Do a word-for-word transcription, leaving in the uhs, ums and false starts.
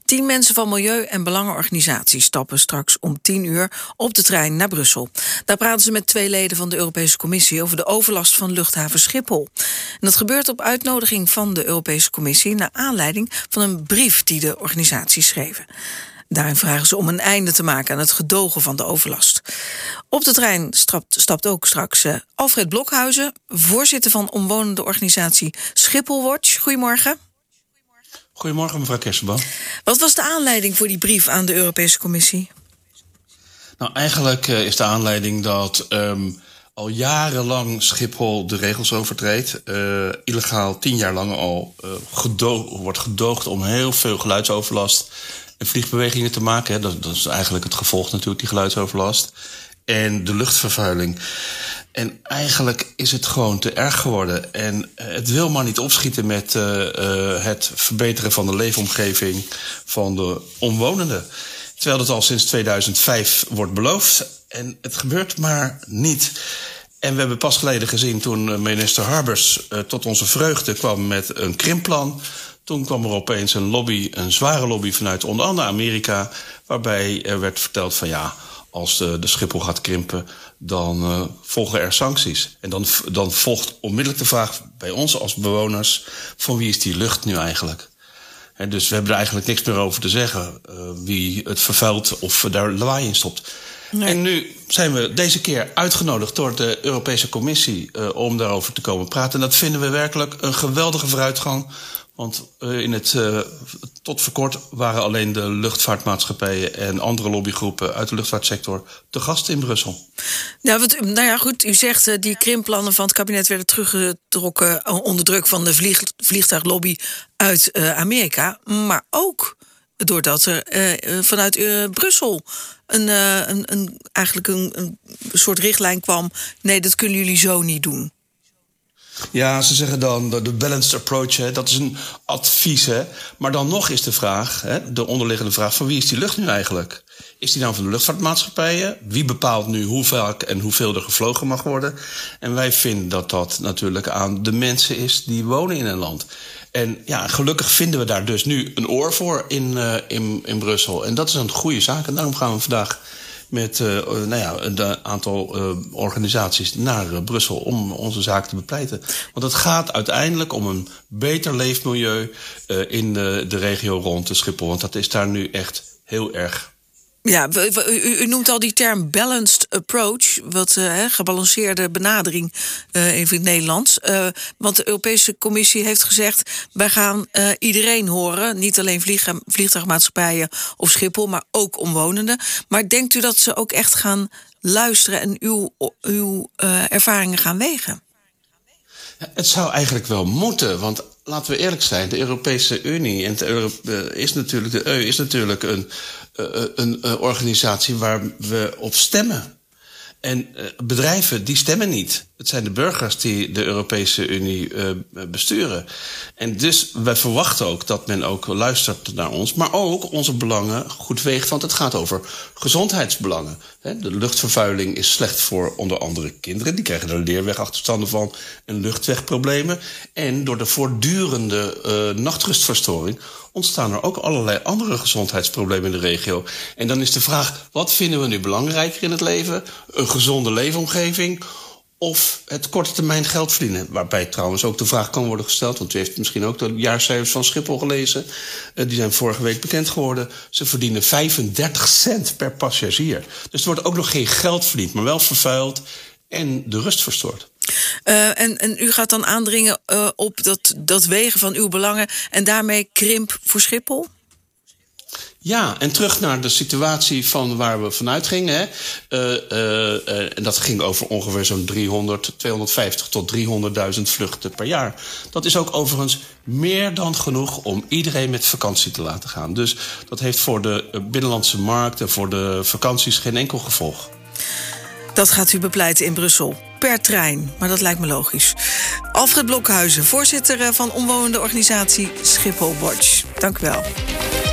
Tien mensen van milieu- en belangenorganisaties stappen straks om tien uur op de trein naar Brussel. Daar praten ze met twee leden van de Europese Commissie over de overlast van luchthaven Schiphol. En dat gebeurt op uitnodiging van de Europese Commissie naar aanleiding van een brief die de organisaties schreven. Daarin vragen ze om een einde te maken aan het gedogen van de overlast. Op de trein stapt, stapt ook straks uh, Alfred Blokhuizen, voorzitter van omwonende organisatie Schiphol Watch. Goedemorgen. Goedemorgen, mevrouw Kersenboom. Wat was de aanleiding voor die brief aan de Europese Commissie? Nou, eigenlijk uh, is de aanleiding dat um, al jarenlang Schiphol de regels overtreedt. Uh, illegaal tien jaar lang al uh, gedo- wordt gedoogd om heel veel geluidsoverlast en vliegbewegingen te maken. Hè. Dat, dat is eigenlijk het gevolg natuurlijk, die geluidsoverlast. En de luchtvervuiling. En eigenlijk is het gewoon te erg geworden. En uh, het wil maar niet opschieten met uh, uh, het verbeteren van de leefomgeving van de omwonenden. Terwijl dat al sinds tweeduizend vijf wordt beloofd. En het gebeurt maar niet. En we hebben pas geleden gezien toen minister Harbers uh, tot onze vreugde kwam met een krimpplan. Toen kwam er opeens een lobby, een zware lobby vanuit onder andere Amerika, waarbij er werd verteld van ja, als de, de Schiphol gaat krimpen, dan uh, volgen er sancties. En dan, dan volgt onmiddellijk de vraag bij ons als bewoners, van wie is die lucht nu eigenlijk? En dus we hebben er eigenlijk niks meer over te zeggen, uh, wie het vervuilt of daar lawaai in stopt. Nee. En nu zijn we deze keer uitgenodigd door de Europese Commissie uh, om daarover te komen praten. En dat vinden we werkelijk een geweldige vooruitgang. Want uh, in het, uh, tot voor kort waren alleen de luchtvaartmaatschappijen en andere lobbygroepen uit de luchtvaartsector te gast in Brussel. Ja, wat, nou ja, goed, u zegt uh, die krimpplannen van het kabinet werden teruggetrokken onder druk van de vlieg, vliegtuiglobby uit uh, Amerika. Maar ook doordat er uh, vanuit uh, Brussel een, uh, een, een, eigenlijk een, een soort richtlijn kwam. Nee, dat kunnen jullie zo niet doen. Ja, ze zeggen dan de balanced approach, hè, dat is een advies. Hè. Maar dan nog is de vraag, hè, de onderliggende vraag, van wie is die lucht nu eigenlijk? Is die nou van de luchtvaartmaatschappijen? Wie bepaalt nu hoe vaak en hoeveel er gevlogen mag worden? En wij vinden dat dat natuurlijk aan de mensen is die wonen in een land. En ja, gelukkig vinden we daar dus nu een oor voor in, uh, in, in Brussel. En dat is een goede zaak. En daarom gaan we vandaag met uh, nou ja, een aantal uh, organisaties naar uh, Brussel om onze zaak te bepleiten. Want het gaat uiteindelijk om een beter leefmilieu uh, in de, de regio rond de Schiphol. Want dat is daar nu echt heel erg. Ja, u, u noemt al die term balanced approach, wat uh, gebalanceerde benadering uh, even in het Nederlands. Uh, want de Europese Commissie heeft gezegd, wij gaan uh, iedereen horen, niet alleen vlieg, vliegtuigmaatschappijen of Schiphol, maar ook omwonenden. Maar denkt u dat ze ook echt gaan luisteren en uw, uw uh, ervaringen gaan wegen? Ja, het zou eigenlijk wel moeten, want laten we eerlijk zijn, de Europese Unie en de Euro- uh, is natuurlijk, de E U is natuurlijk een, uh, een uh, organisatie waar we op stemmen. En uh, bedrijven, die stemmen niet. Het zijn de burgers die de Europese Unie uh, besturen. En dus wij verwachten ook dat men ook luistert naar ons, maar ook onze belangen goed weegt, want het gaat over gezondheidsbelangen. De luchtvervuiling is slecht voor onder andere kinderen. Die krijgen er leerwegachterstanden van en luchtwegproblemen. En door de voortdurende uh, nachtrustverstoring ontstaan er ook allerlei andere gezondheidsproblemen in de regio. En dan is de vraag, wat vinden we nu belangrijker in het leven? Een gezonde leefomgeving of het korte termijn geld verdienen? Waarbij trouwens ook de vraag kan worden gesteld, want u heeft misschien ook de jaarcijfers van Schiphol gelezen. Uh, die zijn vorige week bekend geworden. Ze verdienen vijfendertig cent per passagier. Dus er wordt ook nog geen geld verdiend, maar wel vervuild en de rust verstoord. Uh, en, en u gaat dan aandringen uh, op dat, dat wegen van uw belangen en daarmee krimp voor Schiphol? Ja, en terug naar de situatie van waar we vanuit gingen. Hè. Uh, uh, uh, en dat ging over ongeveer zo'n driehonderd, tweehonderdvijftig tot driehonderdduizend vluchten per jaar. Dat is ook overigens meer dan genoeg om iedereen met vakantie te laten gaan. Dus dat heeft voor de binnenlandse markt en voor de vakanties geen enkel gevolg. Dat gaat u bepleiten in Brussel. Per trein, maar dat lijkt me logisch. Alfred Blokhuizen, voorzitter van omwonende organisatie Schiphol Watch. Dank u wel.